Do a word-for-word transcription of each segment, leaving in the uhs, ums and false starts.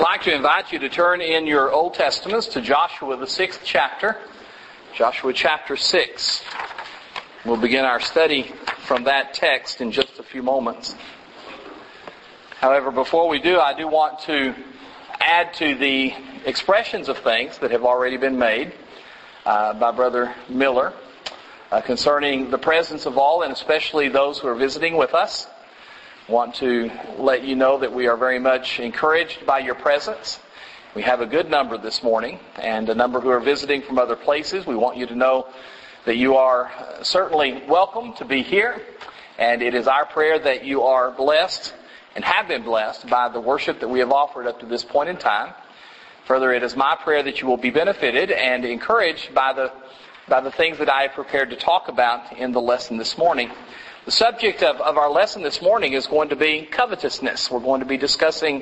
like to invite you to turn in your Old Testaments to Joshua, the sixth chapter. Joshua chapter six. We'll begin our study from that text in just a few moments. However, before we do, I do want to add to the expressions of thanks that have already been made uh, by Brother Miller uh, concerning the presence of all, and especially those who are visiting with us. I want to let you know that we are very much encouraged by your presence. We have a good number this morning, and a number who are visiting from other places. We want you to know that you are certainly welcome to be here, and it is our prayer that you are blessed and have been blessed by the worship that we have offered up to this point in time. Further, it is my prayer that you will be benefited and encouraged by the by the things that I have prepared to talk about in the lesson this morning. The subject of, of our lesson this morning is going to be covetousness. We're going to be discussing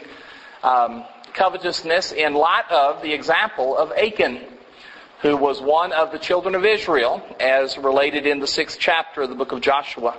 um, covetousness in light of the example of Achan, who was one of the children of Israel, as related in the sixth chapter of the book of Joshua.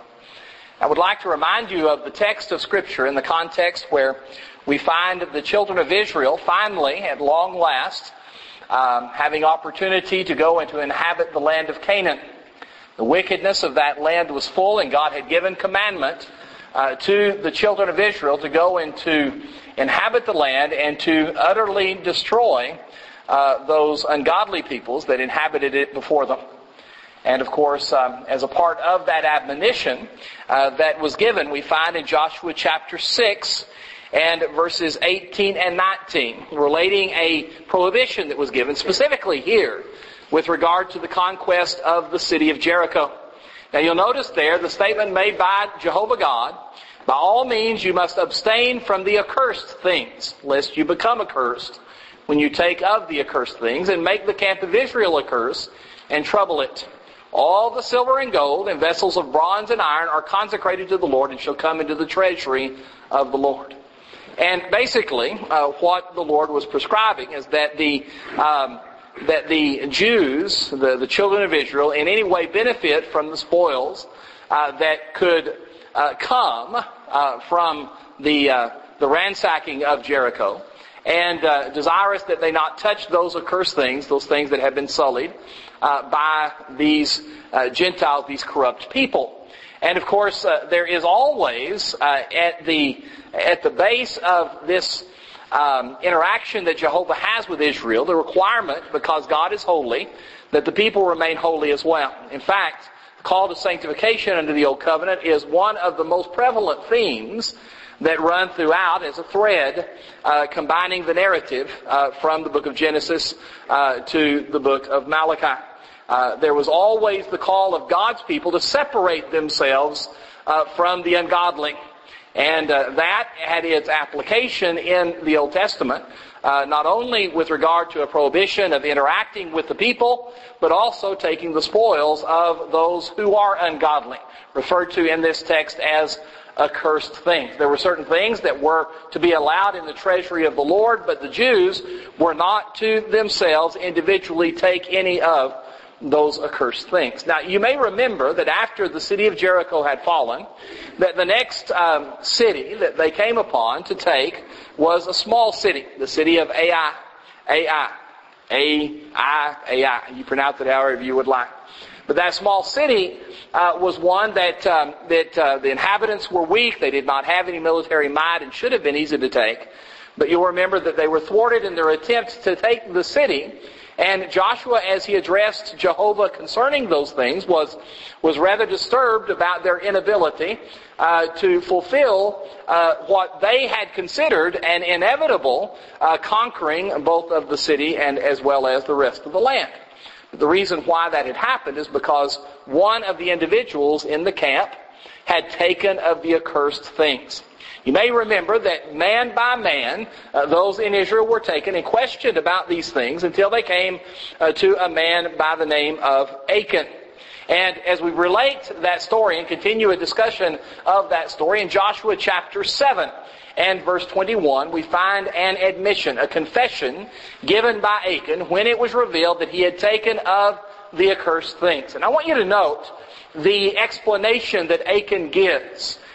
I would like to remind you of the text of Scripture in the context where we find the children of Israel finally, at long last, um, having opportunity to go and to inhabit the land of Canaan. The wickedness of that land was full, and God had given commandment uh, to the children of Israel to go and to inhabit the land and to utterly destroy uh, those ungodly peoples that inhabited it before them. And of course, um, as a part of that admonition uh, that was given, we find in Joshua chapter six and verses eighteen and nineteen, relating a prohibition that was given specifically here with regard to the conquest of the city of Jericho. Now you'll notice there the statement made by Jehovah God, by all means you must abstain from the accursed things, lest you become accursed when you take of the accursed things, and make the camp of Israel accursed and trouble it. All the silver and gold and vessels of bronze and iron are consecrated to the Lord and shall come into the treasury of the Lord. And basically, uh, what the Lord was prescribing is that the um, that the Jews, the, the children of Israel, in any way benefit from the spoils uh, that could uh, come uh, from the uh, the ransacking of Jericho, and uh, desirous that they not touch those accursed things, those things that have been sullied uh, by these uh, Gentiles, these corrupt people. And of course, uh, there is always uh, at the at the base of this Um, interaction that Jehovah has with Israel, the requirement, because God is holy, that the people remain holy as well. In fact, the call to sanctification under the Old Covenant is one of the most prevalent themes that run throughout as a thread, uh, combining the narrative uh, from the book of Genesis uh, to the book of Malachi. Uh, there was always the call of God's people to separate themselves uh, from the ungodly. And uh, that had its application in the Old Testament, uh, not only with regard to a prohibition of interacting with the people, but also taking the spoils of those who are ungodly, referred to in this text as accursed things. There were certain things that were to be allowed in the treasury of the Lord, but the Jews were not to themselves individually take any of those accursed things. Now, you may remember that after the city of Jericho had fallen, that the next um, city that they came upon to take was a small city, the city of Ai. Ai. A-I. Ai. You pronounce it however you would like. But that small city uh, was one that um, that uh, the inhabitants were weak. They did not have any military might and should have been easy to take. But you'll remember that they were thwarted in their attempt to take the city. And Joshua, as he addressed Jehovah concerning those things, was was rather disturbed about their inability uh, to fulfill uh, what they had considered an inevitable uh, conquering both of the city and as well as the rest of the land. The reason why that had happened is because one of the individuals in the camp had taken of the accursed things. You may remember that man by man, uh, those in Israel were taken and questioned about these things until they came uh, to a man by the name of Achan. And as we relate that story and continue a discussion of that story in Joshua chapter seven and verse twenty-one, we find an admission, a confession given by Achan when it was revealed that he had taken of the accursed things. And I want you to note the explanation that Achan gives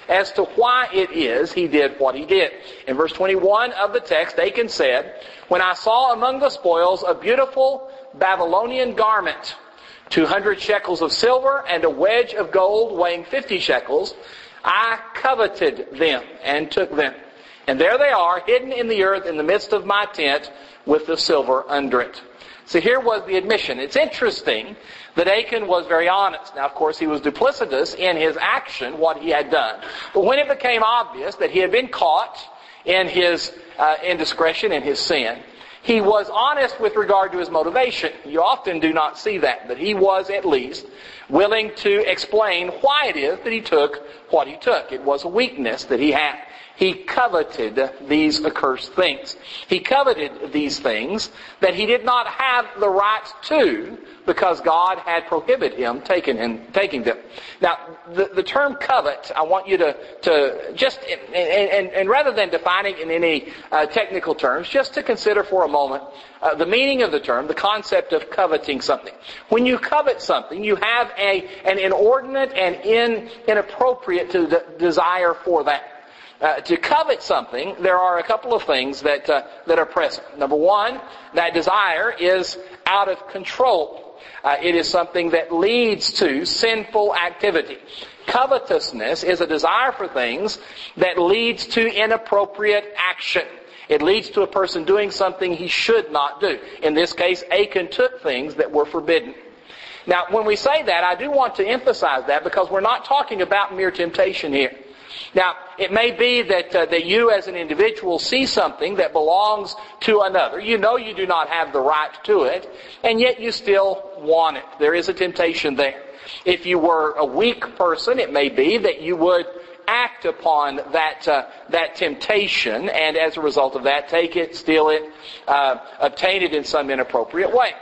as to why it is he did what he did. In verse twenty-one of the text, Achan said, "When I saw among the spoils a beautiful Babylonian garment, two hundred shekels of silver and a wedge of gold weighing fifty shekels, I coveted them and took them. And there they are, hidden in the earth in the midst of my tent with the silver under it." So here was the admission. It's interesting that Achan was very honest. Now, of course, he was duplicitous in his action, what he had done. But when it became obvious that he had been caught in his uh, indiscretion, in his sin, he was honest with regard to his motivation. You often do not see that, but he was at least willing to explain why it is that he took what he took. It was a weakness that he had. He coveted these accursed things. He coveted these things that he did not have the right to because God had prohibited him taking, him, taking them. Now, the, the term covet, I want you to, to just, and, and, and rather than defining in any uh, technical terms, just to consider for a moment uh, the meaning of the term, the concept of coveting something. When you covet something, you have a, an inordinate and in, inappropriate to de- desire for that. Uh, to covet something, there are a couple of things that uh, that are present. Number one, that desire is out of control. Uh, it is something that leads to sinful activity. Covetousness is a desire for things that leads to inappropriate action. It leads to a person doing something he should not do. In this case, Achan took things that were forbidden. Now, when we say that, I do want to emphasize that because we're not talking about mere temptation here. Now, it may be that uh, that you as an individual see something that belongs to another. You know you do not have the right to it, and yet you still want it. There is a temptation there. If you were a weak person, it may be that you would act upon that uh, that temptation, and as a result of that, take it, steal it, uh, obtain it in some inappropriate way.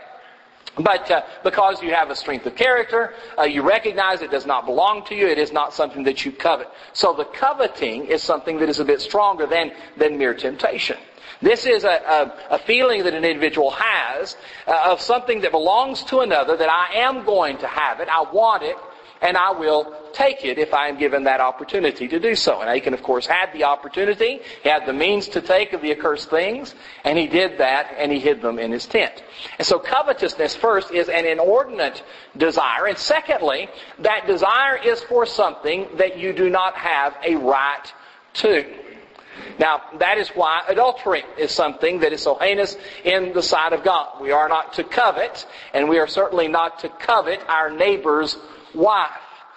But uh, because you have a strength of character, uh, you recognize it does not belong to you. It is not something that you covet. So the coveting is something that is a bit stronger than, than mere temptation. This is a, a, a feeling that an individual has uh, of something that belongs to another, that I am going to have it, I want it, and I will take it if I am given that opportunity to do so. And Achan, of course, had the opportunity. He had the means to take of the accursed things, and he did that, and he hid them in his tent. And so covetousness, first, is an inordinate desire. And secondly, that desire is for something that you do not have a right to. Now, that is why adultery is something that is so heinous in the sight of God. We are not to covet, and we are certainly not to covet our neighbor's wife,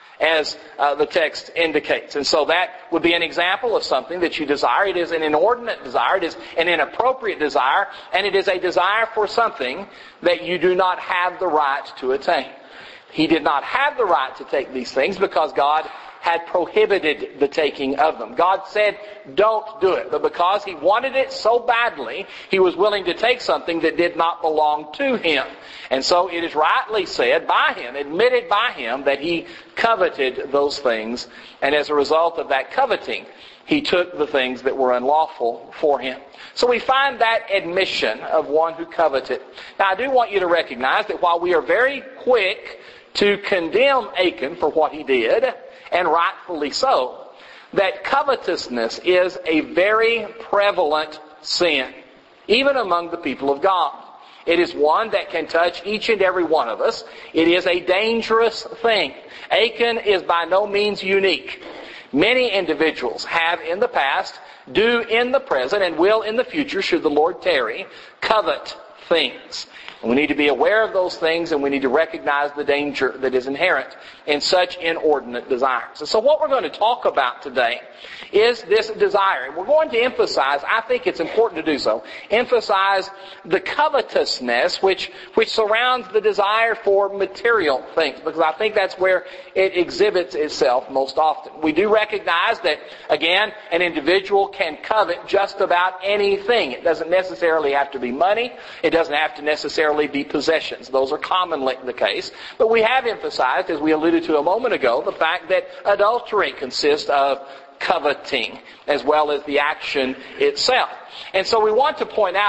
as uh, the text indicates. And so that would be an example of something that you desire. It is an inordinate desire. It is an inappropriate desire. And it is a desire for something that you do not have the right to attain. He did not have the right to take these things because God had prohibited the taking of them. God said, don't do it. But because he wanted it so badly, he was willing to take something that did not belong to him. And so it is rightly said by him, admitted by him, that he coveted those things. And as a result of that coveting, he took the things that were unlawful for him. So we find that admission of one who coveted. Now I do want you to recognize that while we are very quick to condemn Achan for what he did, and rightfully so, that covetousness is a very prevalent sin, even among the people of God. It is one that can touch each and every one of us. It is a dangerous thing. Achan is by no means unique. Many individuals have in the past, do in the present, and will in the future, should the Lord tarry, covet things. And we need to be aware of those things, and we need to recognize the danger that is inherent in such inordinate desires. And so what we're going to talk about today is this desire. And we're going to emphasize, I think it's important to do so, emphasize the covetousness which, which surrounds the desire for material things, because I think that's where it exhibits itself most often. We do recognize that, again, an individual can covet just about anything. It doesn't necessarily have to be money. It doesn't have to necessarily be possessions. Those are commonly the case. But we have emphasized, as we alluded to a moment ago, the fact that adultery consists of coveting as well as the action itself. And so we want to point out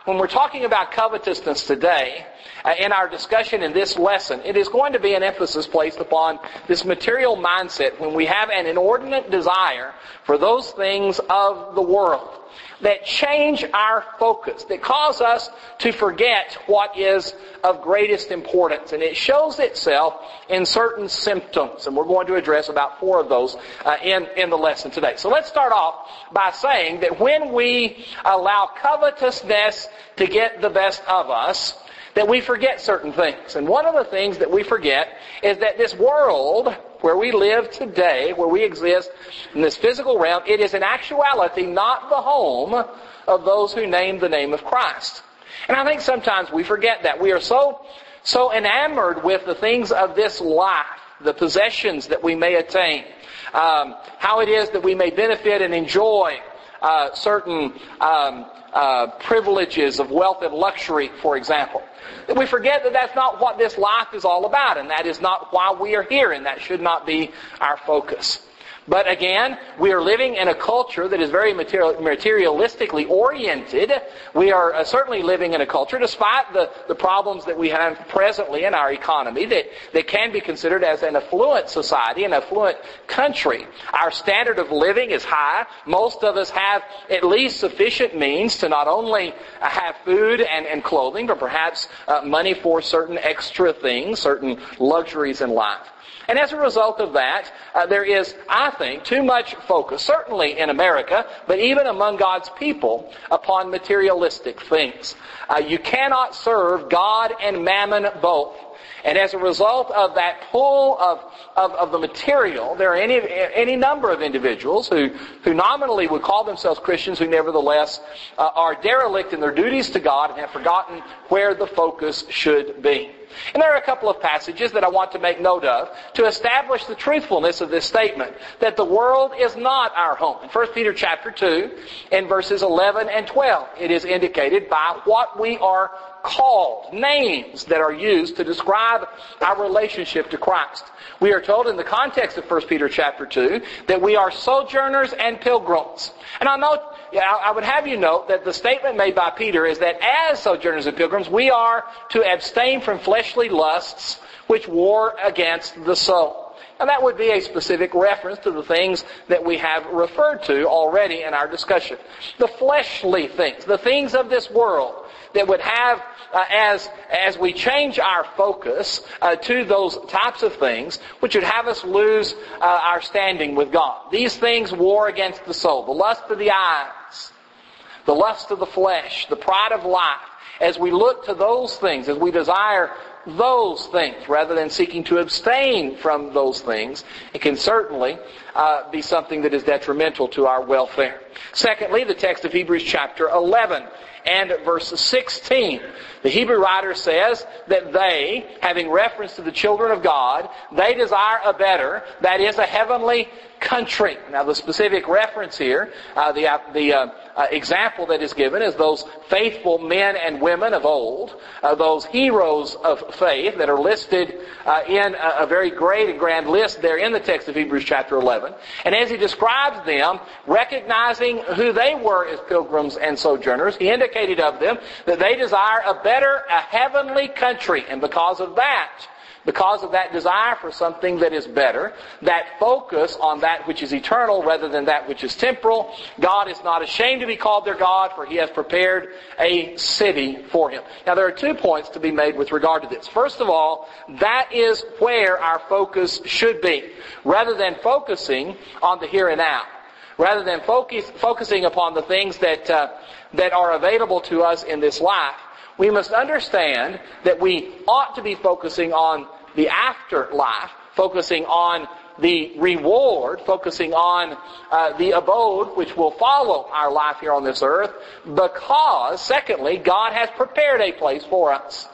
when we're talking about covetousness today, uh, in our discussion in this lesson, it is going to be an emphasis placed upon this material mindset when we have an inordinate desire for those things of the world that change our focus, that cause us to forget what is of greatest importance. And it shows itself in certain symptoms. And we're going to address about four of those uh, in, in the lesson today. So let's start off by saying that when we allow covetousness to get the best of us, that we forget certain things. And one of the things that we forget is that this world where we live today, where we exist in this physical realm, it is in actuality not the home of those who name the name of Christ. And I think sometimes we forget that. We are so, so enamored with the things of this life, the possessions that we may attain, um, how it is that we may benefit and enjoy uh, certain um, uh, privileges of wealth and luxury, for example. That we forget that that's not what this life is all about, and that is not why we are here, and that should not be our focus. But again, we are living in a culture that is very material, materialistically oriented. We are uh, certainly living in a culture, despite the, the problems that we have presently in our economy, that, that can be considered as an affluent society, an affluent country. Our standard of living is high. Most of us have at least sufficient means to not only uh, have food and, and clothing, but perhaps uh, money for certain extra things, certain luxuries in life. And as a result of that, uh, there is, I think, too much focus, certainly in America, but even among God's people, upon materialistic things. Uh, you cannot serve God and mammon both. And as a result of that pull of, of, of the material, there are any any number of individuals who, who nominally would call themselves Christians who nevertheless uh, are derelict in their duties to God and have forgotten where the focus should be. And there are a couple of passages that I want to make note of to establish the truthfulness of this statement, that the world is not our home. In First Peter chapter two, in verses eleven and twelve, it is indicated by what we are called, names that are used to describe our relationship to Christ. We are told in the context of First Peter chapter two that we are sojourners and pilgrims. And I note, I would have you note that the statement made by Peter is that as sojourners and pilgrims, we are to abstain from fleshly lusts which war against the soul. And that would be a specific reference to the things that we have referred to already in our discussion. The fleshly things, the things of this world that would have, uh, as as we change our focus uh, to those types of things, which would have us lose uh, our standing with God. These things war against the soul. The lust of the eyes, the lust of the flesh, the pride of life. As we look to those things, as we desire those things, rather than seeking to abstain from those things, it can certainly uh, be something that is detrimental to our welfare. Secondly, the text of Hebrews chapter eleven and verse sixteen. The Hebrew writer says that they, having reference to the children of God, they desire a better, that is a heavenly country. Now the specific reference here, uh, the, uh, the uh, uh, example that is given is those faithful men and women of old, uh, those heroes of faith that are listed uh, in a, a very great and grand list there in the text of Hebrews chapter eleven. And as he describes them, recognizing who they were as pilgrims and sojourners, he indicated of them that they desire a better, a heavenly country. And because of that, because of that desire for something that is better, that focus on that which is eternal rather than that which is temporal, God is not ashamed to be called their God, for He has prepared a city for Him. Now there are two points to be made with regard to this. First of all, that is where our focus should be, rather than focusing on the here and now. Rather than focus, focusing upon the things that uh, that are available to us in this life, we must understand that we ought to be focusing on the afterlife, focusing on the reward, focusing on uh, the abode which will follow our life here on this earth, because, secondly, God has prepared a place for us.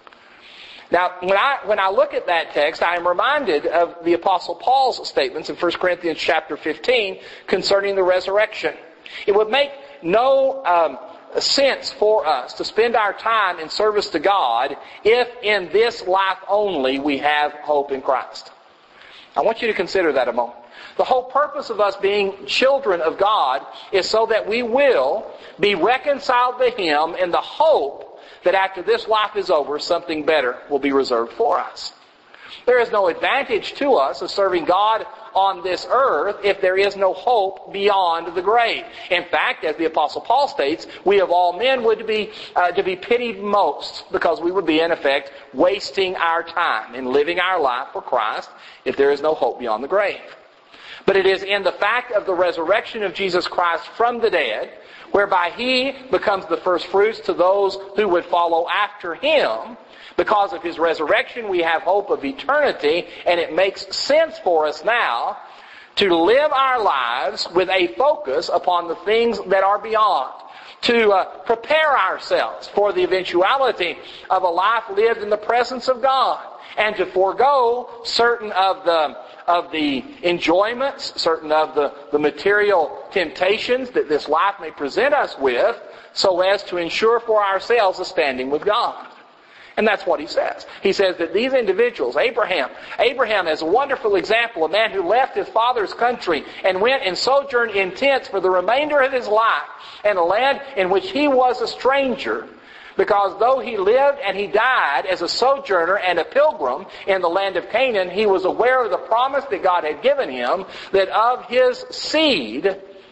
Now, when I when I look at that text, I am reminded of the Apostle Paul's statements in First Corinthians chapter fifteen concerning the resurrection. It would make no um, sense for us to spend our time in service to God if in this life only we have hope in Christ. I want you to consider that a moment. The whole purpose of us being children of God is so that we will be reconciled to Him in the hope that after this life is over, something better will be reserved for us. There is no advantage to us of serving God on this earth if there is no hope beyond the grave. In fact, as the Apostle Paul states, we of all men would be uh, to be pitied most, because we would be, in effect, wasting our time in living our life for Christ if there is no hope beyond the grave. But it is in the fact of the resurrection of Jesus Christ from the dead, whereby He becomes the first fruits to those who would follow after Him. Because of His resurrection, we have hope of eternity, and it makes sense for us now to live our lives with a focus upon the things that are beyond, to uh, prepare ourselves for the eventuality of a life lived in the presence of God, and to forego certain of the of the enjoyments, certain of the, the material temptations that this life may present us with, so as to ensure for ourselves a standing with God. And that's what he says. He says that these individuals, Abraham, Abraham is a wonderful example, a man who left his father's country and went and sojourned in tents for the remainder of his life in a land in which he was a stranger, because though he lived and he died as a sojourner and a pilgrim in the land of Canaan, he was aware of the promise that God had given him, that of his seed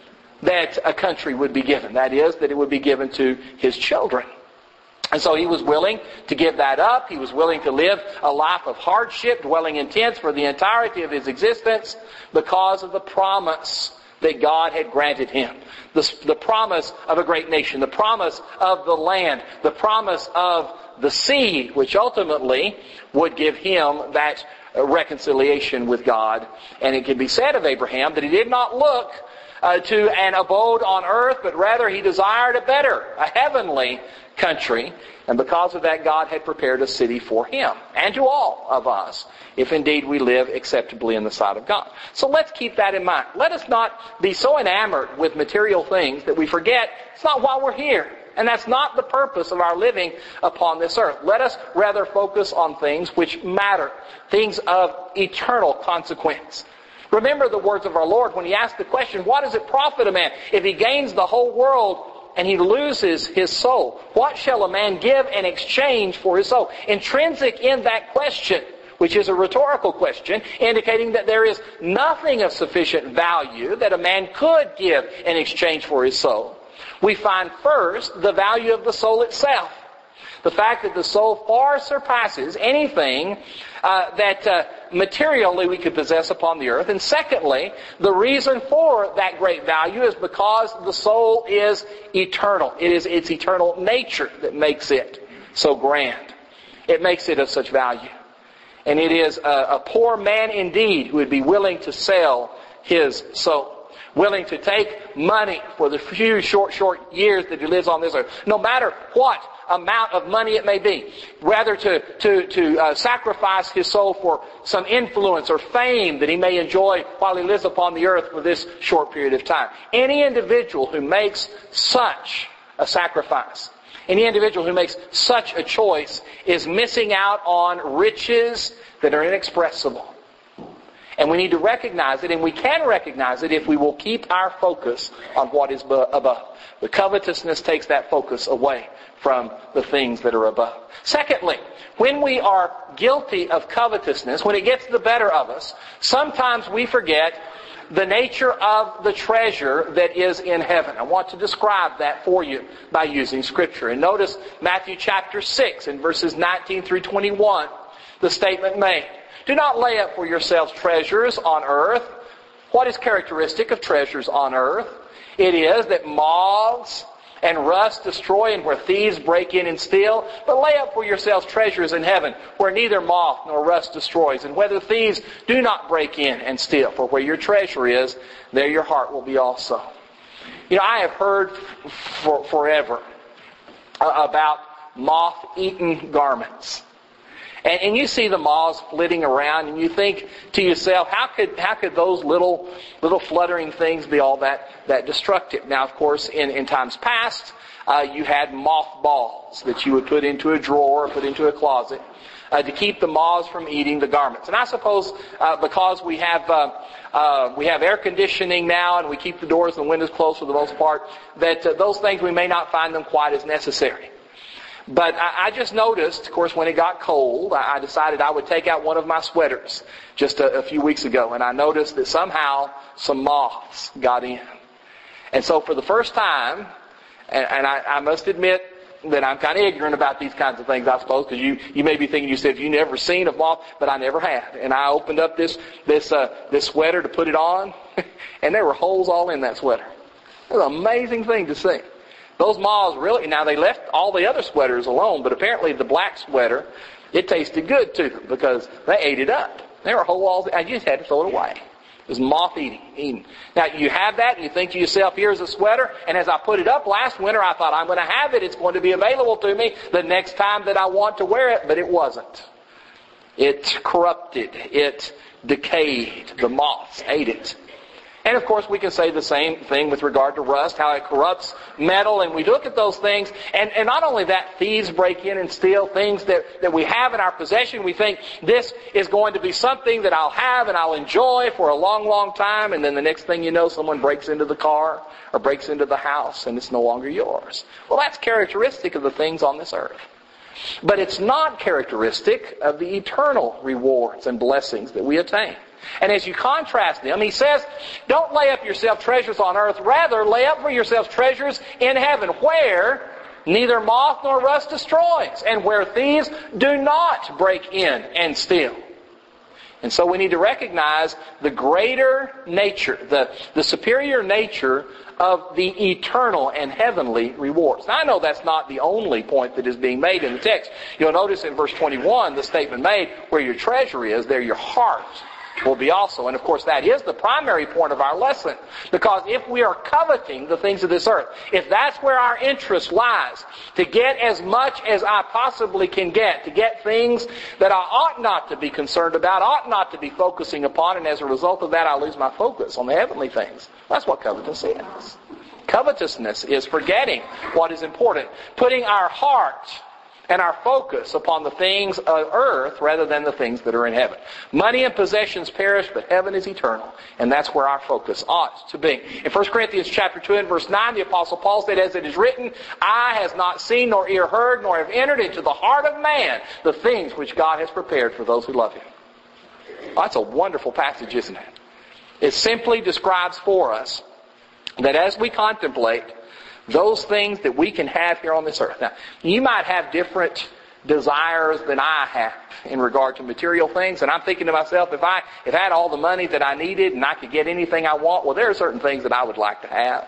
that a country would be given. That is, that it would be given to his children. And so he was willing to give that up. He was willing to live a life of hardship, dwelling in tents for the entirety of his existence, because of the promise that God had granted him. The, the promise of a great nation, the promise of the land, the promise of the seed, which ultimately would give him that reconciliation with God. And it can be said of Abraham that he did not look uh, to an abode on earth, but rather he desired a better, a heavenly country. And because of that, God had prepared a city for him and to all of us, if indeed we live acceptably in the sight of God. So let's keep that in mind. Let us not be so enamored with material things that we forget it's not why we're here. And that's not the purpose of our living upon this earth. Let us rather focus on things which matter, things of eternal consequence. Remember the words of our Lord when He asked the question, what does it profit a man if he gains the whole world and he loses his soul? What shall a man give in exchange for his soul? Intrinsic in that question, which is a rhetorical question, indicating that there is nothing of sufficient value that a man could give in exchange for his soul, we find first the value of the soul itself. The fact that the soul far surpasses anything uh, that uh, materially we could possess upon the earth. And secondly, the reason for that great value is because the soul is eternal. It is its eternal nature that makes it so grand. It makes it of such value. And it is a, a poor man indeed who would be willing to sell his soul, willing to take money for the few short, short years that he lives on this earth, no matter what amount of money it may be, rather to to to uh, sacrifice his soul for some influence or fame that he may enjoy while he lives upon the earth for this short period of time. Any individual who makes such a sacrifice, any individual who makes such a choice, is missing out on riches that are inexpressible. And we need to recognize it, and we can recognize it if we will keep our focus on what is above. The covetousness takes that focus away from the things that are above. Secondly, when we are guilty of covetousness, when it gets the better of us, sometimes we forget the nature of the treasure that is in heaven. I want to describe that for you by using Scripture. And notice Matthew chapter six in verses nineteen through twenty-one, the statement made. Do not lay up for yourselves treasures on earth. What is characteristic of treasures on earth? It is that moths and rust destroy, and where thieves break in and steal. But lay up for yourselves treasures in heaven, where neither moth nor rust destroys, and where the thieves do not break in and steal. For where your treasure is, there your heart will be also. You know, I have heard for forever about moth-eaten garments. And, and you see the moths flitting around, and you think to yourself, how could how could those little little fluttering things be all that, that destructive? Now, of course, in, in times past, uh, you had moth balls that you would put into a drawer or put into a closet uh, to keep the moths from eating the garments. And I suppose uh, because we have uh, uh, we have air conditioning now, and we keep the doors and the windows closed for the most part, that uh, those things we may not find them quite as necessary. But I, I just noticed, of course, when it got cold, I, I decided I would take out one of my sweaters just a, a few weeks ago, and I noticed that somehow some moths got in. And so for the first time, and, and I, I must admit that I'm kind of ignorant about these kinds of things, I suppose, because you, you may be thinking, you said, you've never seen a moth, but I never had. And I opened up this this uh, this sweater to put it on, and there were holes all in that sweater. It was an amazing thing to see. Those moths really, now they left all the other sweaters alone, but apparently the black sweater, it tasted good to them because they ate it up. There were whole walls, I just had to throw it away. It was moth eating, eating. Now you have that and you think to yourself, here's a sweater, and as I put it up last winter, I thought, I'm going to have it. It's going to be available to me the next time that I want to wear it, but it wasn't. It corrupted. It decayed. The moths ate it. And of course we can say the same thing with regard to rust, how it corrupts metal, and we look at those things, and, and not only that, thieves break in and steal things that, that we have in our possession. We think this is going to be something that I'll have and I'll enjoy for a long, long time, and then the next thing you know, someone breaks into the car or breaks into the house and it's no longer yours. Well, that's characteristic of the things on this earth. But it's not characteristic of the eternal rewards and blessings that we attain. And as you contrast them, he says, don't lay up yourself treasures on earth. Rather, lay up for yourselves treasures in heaven, where neither moth nor rust destroys, and where thieves do not break in and steal. And so we need to recognize the greater nature, the, the superior nature of the eternal and heavenly rewards. Now I know that's not the only point that is being made in the text. You'll notice in verse twenty-one the statement made, where your treasure is, there your heart will be also. And of course that is the primary point of our lesson. Because if we are coveting the things of this earth, if that's where our interest lies, to get as much as I possibly can get, to get things that I ought not to be concerned about, ought not to be focusing upon, and as a result of that I lose my focus on the heavenly things. That's what covetousness is. Covetousness is forgetting what is important, putting our heart and our focus upon the things of earth rather than the things that are in heaven. Money and possessions perish, but heaven is eternal. And that's where our focus ought to be. In First Corinthians chapter two and verse nine, the Apostle Paul said, as it is written, eye has not seen, nor ear heard, nor have entered into the heart of man the things which God has prepared for those who love Him. Well, that's a wonderful passage, isn't it? It simply describes for us that as we contemplate those things that we can have here on this earth. Now, you might have different desires than I have in regard to material things, and I'm thinking to myself, if I if I had all the money that I needed and I could get anything I want, well, there are certain things that I would like to have.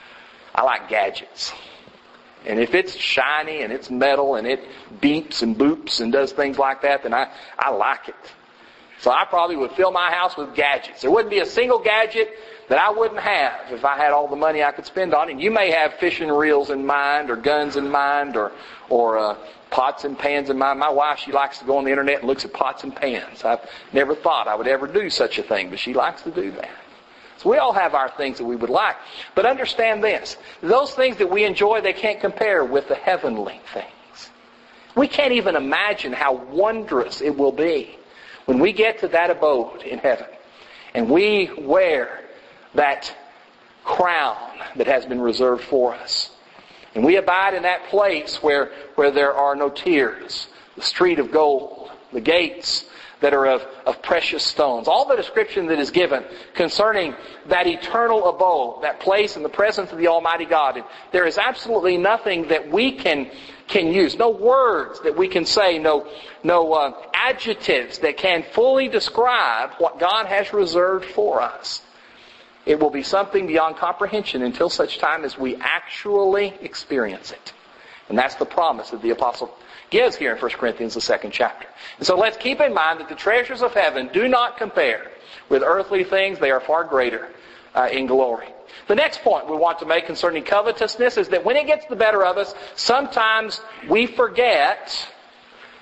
I like gadgets. And if it's shiny and it's metal and it beeps and boops and does things like that, then I, I like it. So I probably would fill my house with gadgets. There wouldn't be a single gadget that I wouldn't have if I had all the money I could spend on it. And you may have fishing reels in mind, or guns in mind, or or uh, pots and pans in mind. My wife, she likes to go on the internet and looks at pots and pans. I've never thought I would ever do such a thing, but she likes to do that. So we all have our things that we would like. But understand this. Those things that we enjoy, they can't compare with the heavenly things. We can't even imagine how wondrous it will be when we get to that abode in heaven and we wear that crown that has been reserved for us. And we abide in that place where, where there are no tears, the street of gold, the gates that are of, of precious stones. All the description that is given concerning that eternal abode, that place in the presence of the Almighty God. And there is absolutely nothing that we can can use, no words that we can say, no, no uh, adjectives that can fully describe what God has reserved for us. It will be something beyond comprehension until such time as we actually experience it. And that's the promise that the Apostle gives here in First Corinthians, the second chapter. And so let's keep in mind that the treasures of heaven do not compare with earthly things. They are far greater uh, in glory. The next point we want to make concerning covetousness is that when it gets the better of us, sometimes we forget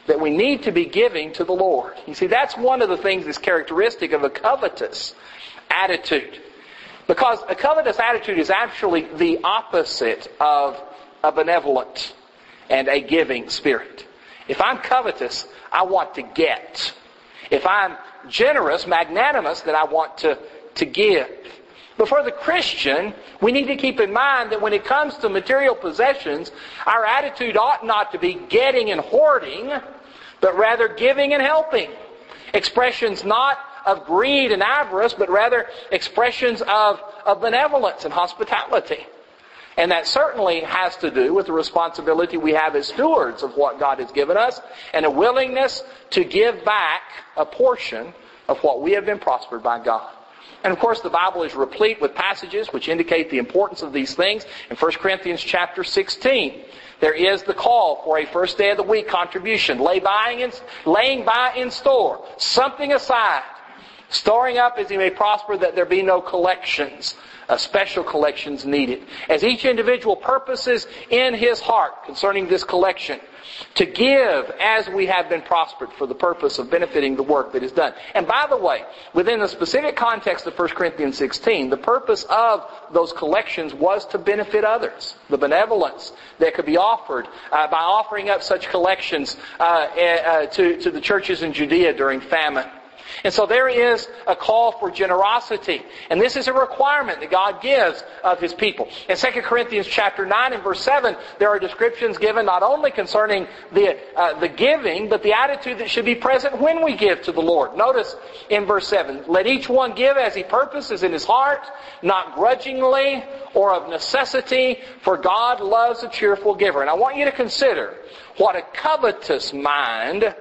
that we need to be giving to the Lord. You see, that's one of the things that's characteristic of a covetous attitude. Because a covetous attitude is actually the opposite of a benevolent and a giving spirit. If I'm covetous, I want to get. If I'm generous, magnanimous, then I want to, to give. But for the Christian, we need to keep in mind that when it comes to material possessions, our attitude ought not to be getting and hoarding, but rather giving and helping. Expressions not of greed and avarice, but rather expressions of, of benevolence and hospitality. And that certainly has to do with the responsibility we have as stewards of what God has given us, and a willingness to give back a portion of what we have been prospered by God. And of course the Bible is replete with passages which indicate the importance of these things. In First Corinthians chapter sixteen, there is the call for a first day of the week contribution, lay buying in, laying by in store, something aside, storing up as he may prosper, that there be no collections, uh, special collections needed. As each individual purposes in his heart concerning this collection, to give as we have been prospered for the purpose of benefiting the work that is done. And by the way, within the specific context of First Corinthians sixteen, the purpose of those collections was to benefit others. The benevolence that could be offered uh, by offering up such collections uh, uh, to, to the churches in Judea during famine. And so there is a call for generosity. And this is a requirement that God gives of His people. In Second Corinthians chapter nine and verse seven, there are descriptions given not only concerning the, uh, the giving, but the attitude that should be present when we give to the Lord. Notice in verse seven, let each one give as he purposes in his heart, not grudgingly or of necessity, for God loves a cheerful giver. And I want you to consider what a covetous mind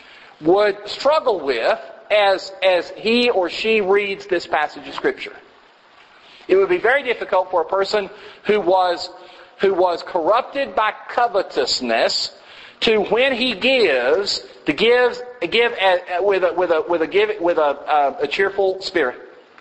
would struggle with As, as he or she reads this passage of Scripture. It would be very difficult for a person who was, who was corrupted by covetousness to, when he gives, to give, give a, with a, with a, with a, give, with a, a, a cheerful spirit.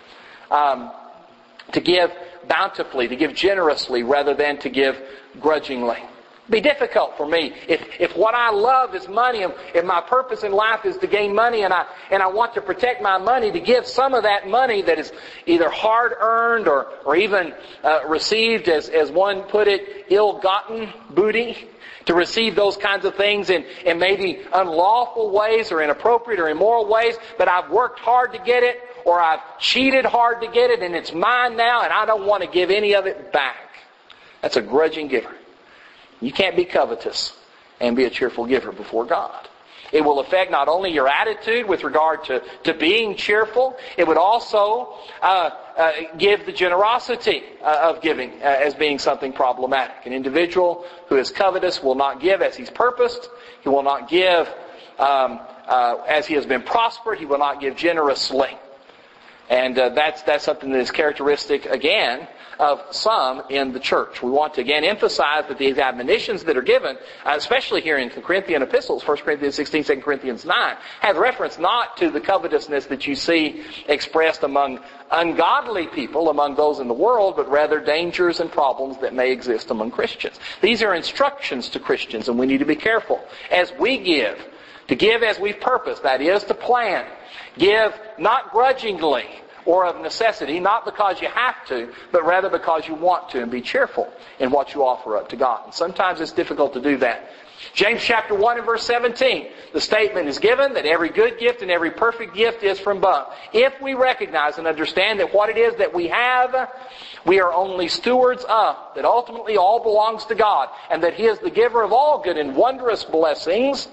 Um, to give bountifully, to give generously, rather than to give grudgingly. Be difficult for me if if what I love is money, and if my purpose in life is to gain money, and I and I want to protect my money, to give some of that money that is either hard earned or or even uh, received, as as one put it, ill-gotten booty, to receive those kinds of things in in maybe unlawful ways or inappropriate or immoral ways, but I've worked hard to get it, or I've cheated hard to get it, and it's mine now, and I don't want to give any of it back. That's a grudging giver. You can't be covetous and be a cheerful giver before God. It will affect not only your attitude with regard to, to being cheerful, it would also uh, uh, give the generosity uh, of giving uh, as being something problematic. An individual who is covetous will not give as he's purposed. He will not give um, uh, as he has been prospered. He will not give generously. And uh, that's that's something that is characteristic, again, of some in the church. We want to again emphasize that these admonitions that are given, uh, especially here in the Corinthian epistles, First Corinthians sixteen, Second Corinthians nine, have reference not to the covetousness that you see expressed among ungodly people, among those in the world, but rather dangers and problems that may exist among Christians. These are instructions to Christians, and we need to be careful as we give. To give as we've purposed, that is, to plan. Give not grudgingly or of necessity, not because you have to, but rather because you want to, and be cheerful in what you offer up to God. And sometimes it's difficult to do that. James chapter one and verse seventeen, the statement is given that every good gift and every perfect gift is from above. If we recognize and understand that what it is that we have, we are only stewards of, that ultimately all belongs to God, and that He is the giver of all good and wondrous blessings,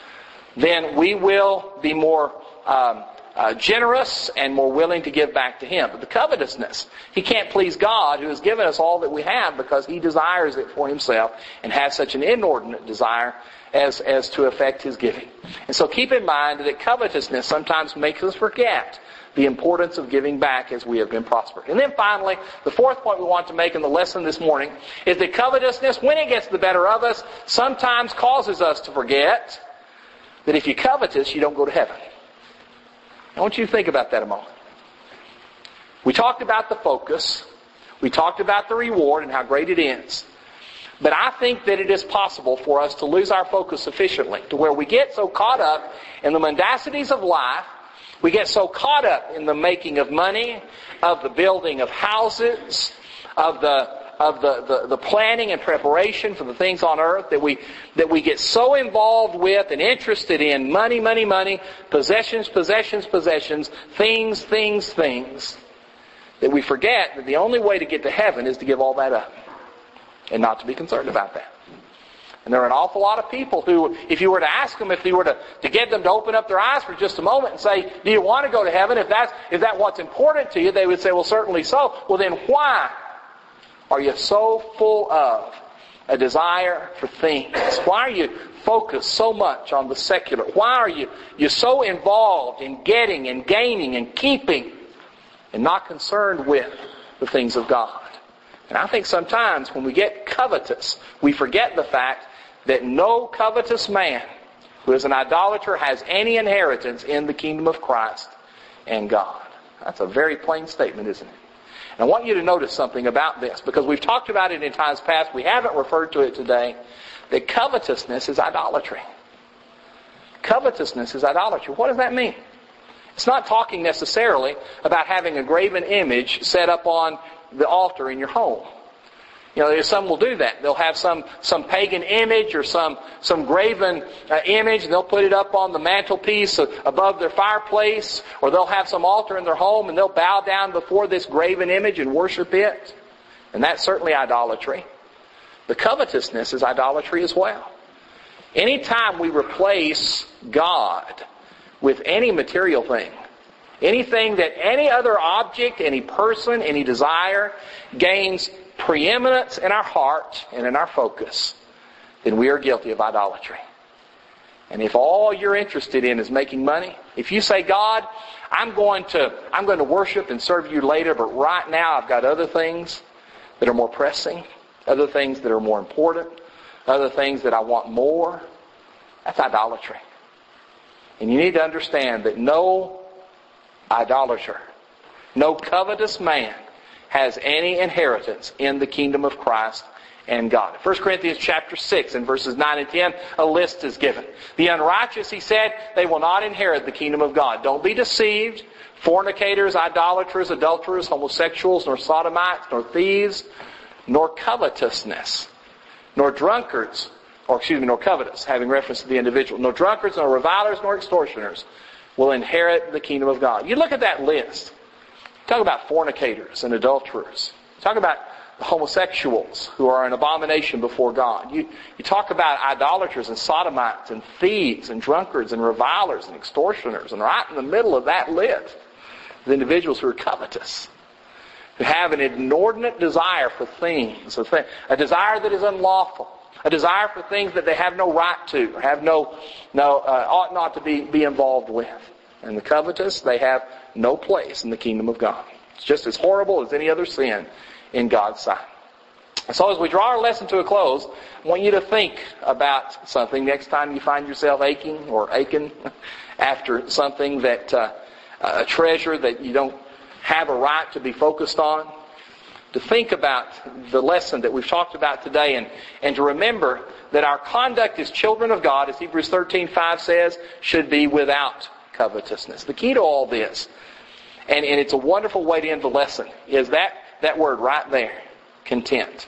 then we will be more um, uh, generous and more willing to give back to Him. But the covetousness, He can't please God who has given us all that we have, because He desires it for Himself and has such an inordinate desire as, as to affect His giving. And so keep in mind that covetousness sometimes makes us forget the importance of giving back as we have been prospered. And then finally, the fourth point we want to make in the lesson this morning is that covetousness, when it gets the better of us, sometimes causes us to forget that if you're covetous, you don't go to heaven. I want you to think about that a moment. We talked about the focus. We talked about the reward and how great it is. But I think that it is possible for us to lose our focus sufficiently to where we get so caught up in the mendacities of life, we get so caught up in the making of money, of the building of houses, of the of the, the, the planning and preparation for the things on earth, that we that we get so involved with and interested in money, money, money, possessions, possessions, possessions, things, things, things, that we forget that the only way to get to heaven is to give all that up and not to be concerned about that. And there are an awful lot of people who, if you were to ask them, if you were to, to get them to open up their eyes for just a moment and say, do you want to go to heaven? If that's, if that's what's important to you, they would say, well, certainly so. Well, then why are you so full of a desire for things? Why are you focused so much on the secular? Why are you you so involved in getting and gaining and keeping and not concerned with the things of God? And I think sometimes when we get covetous, we forget the fact that no covetous man who is an idolater has any inheritance in the kingdom of Christ and God. That's a very plain statement, isn't it? And I want you to notice something about this, because we've talked about it in times past. We haven't referred to it today. That covetousness is idolatry. Covetousness is idolatry. What does that mean? It's not talking necessarily about having a graven image set up on the altar in your home. You know, some will do that. They'll have some, some pagan image or some, some graven uh, image, and they'll put it up on the mantelpiece above their fireplace, or they'll have some altar in their home and they'll bow down before this graven image and worship it. And that's certainly idolatry. The covetousness is idolatry as well. Anytime we replace God with any material thing, anything that any other object, any person, any desire gains preeminence in our heart and in our focus, then we are guilty of idolatry. And if all you're interested in is making money, if you say, God, I'm going to I'm going to worship and serve you later, but right now I've got other things that are more pressing, other things that are more important, other things that I want more, that's idolatry. And you need to understand that no idolater, no covetous man has any inheritance in the kingdom of Christ and God. First Corinthians chapter six and verses nine and ten, a list is given. The unrighteous, he said, they will not inherit the kingdom of God. Don't be deceived. Fornicators, idolaters, adulterers, homosexuals, nor sodomites, nor thieves, nor covetousness, nor drunkards, or excuse me, nor covetous, having reference to the individual, nor drunkards, nor revilers, nor extortioners will inherit the kingdom of God. You look at that list. Talk about fornicators and adulterers. Talk about the homosexuals who are an abomination before God. You, you talk about idolaters and sodomites and thieves and drunkards and revilers and extortioners. And right in the middle of that list, the individuals who are covetous, who have an inordinate desire for things, a, thing, a desire that is unlawful, a desire for things that they have no right to, or have no, no uh, ought not to be, be involved with. And the covetous, they have no place in the kingdom of God. It's just as horrible as any other sin in God's sight. So as we draw our lesson to a close, I want you to think about something next time you find yourself aching or aching after something that, uh, a treasure that you don't have a right to be focused on. To think about the lesson that we've talked about today, and, and to remember that our conduct as children of God, as Hebrews thirteen five says, should be without covetousness. The key to all this, and, and it's a wonderful way to end the lesson, is that, that word right there, content.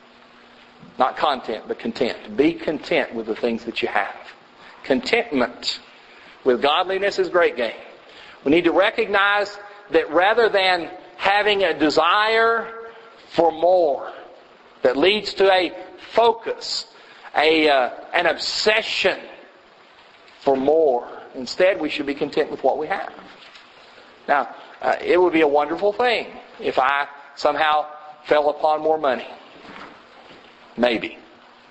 Not content, but content. Be content with the things that you have. Contentment with godliness is great gain. We need to recognize that rather than having a desire for more that leads to a focus, a uh, an obsession for more, instead we should be content with what we have. Now, uh, it would be a wonderful thing if I somehow fell upon more money. Maybe.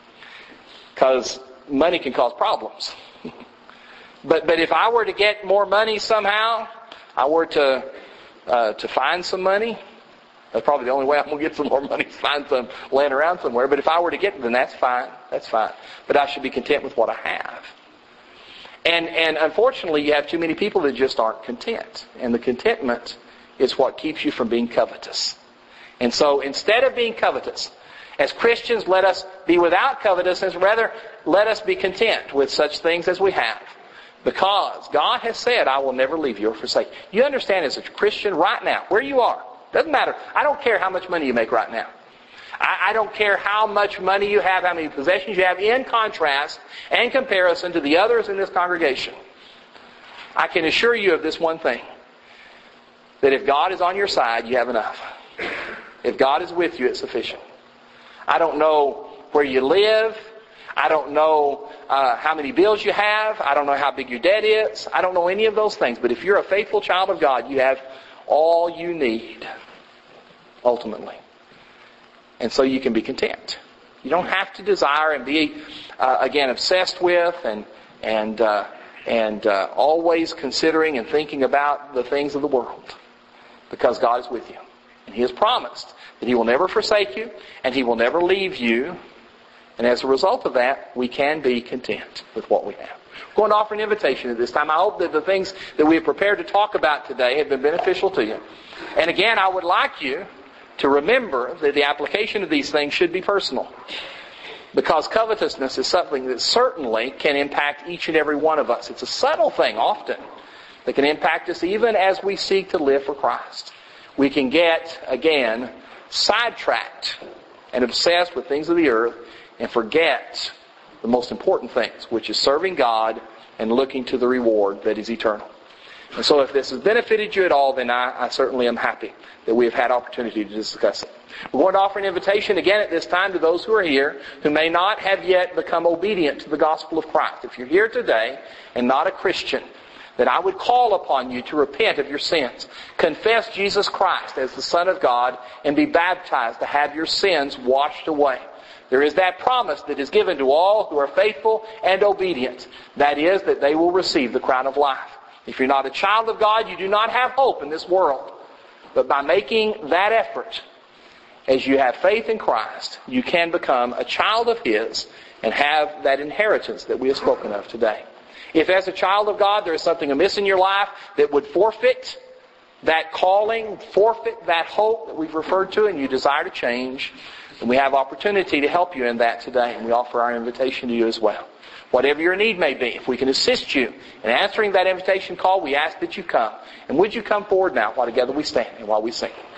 Because money can cause problems. but but if I were to get more money somehow, I were to uh, to find some money, that's probably the only way I'm going to get some more money, is find some laying around somewhere. But if I were to get it, then that's fine. That's fine. But I should be content with what I have. And and unfortunately, you have too many people that just aren't content. And the contentment is what keeps you from being covetous. And so instead of being covetous, As Christians, let us be without covetousness. Rather, let us be content with such things as we have. Because God has said, I will never leave you or forsake you. You understand, as a Christian right now, where you are, doesn't matter. I don't care how much money you make right now. I, I don't care how much money you have, how many possessions you have, in contrast and comparison to the others in this congregation. I can assure you of this one thing. That if God is on your side, you have enough. If God is with you, it's sufficient. I don't know where you live. I don't know uh, how many bills you have. I don't know how big your debt is. I don't know any of those things. But if you're a faithful child of God, you have all you need, ultimately. And so you can be content. You don't have to desire and be, uh, again, obsessed with and and uh, and uh, always considering and thinking about the things of the world. Because God is with you. And He has promised that He will never forsake you and He will never leave you. And as a result of that, we can be content with what we have. We're going to offer an invitation at this time. I hope that the things that we have prepared to talk about today have been beneficial to you. And again, I would like you to remember that the application of these things should be personal. Because covetousness is something that certainly can impact each and every one of us. It's a subtle thing often that can impact us even as we seek to live for Christ. We can get, again, sidetracked and obsessed with things of the earth and forget the most important things, which is serving God and looking to the reward that is eternal. And so if this has benefited you at all, then I, I certainly am happy that we have had opportunity to discuss it. We're going to offer an invitation again at this time to those who are here who may not have yet become obedient to the gospel of Christ. If you're here today and not a Christian, then I would call upon you to repent of your sins. Confess Jesus Christ as the Son of God and be baptized to have your sins washed away. There is that promise that is given to all who are faithful and obedient. That is, that they will receive the crown of life. If you're not a child of God, you do not have hope in this world. But by making that effort, as you have faith in Christ, you can become a child of His and have that inheritance that we have spoken of today. If as a child of God there is something amiss in your life that would forfeit that calling, forfeit that hope that we've referred to, and you desire to change, then we have opportunity to help you in that today, and we offer our invitation to you as well. Whatever your need may be, if we can assist you in answering that invitation call, we ask that you come. And would you come forward now while together we stand and while we sing.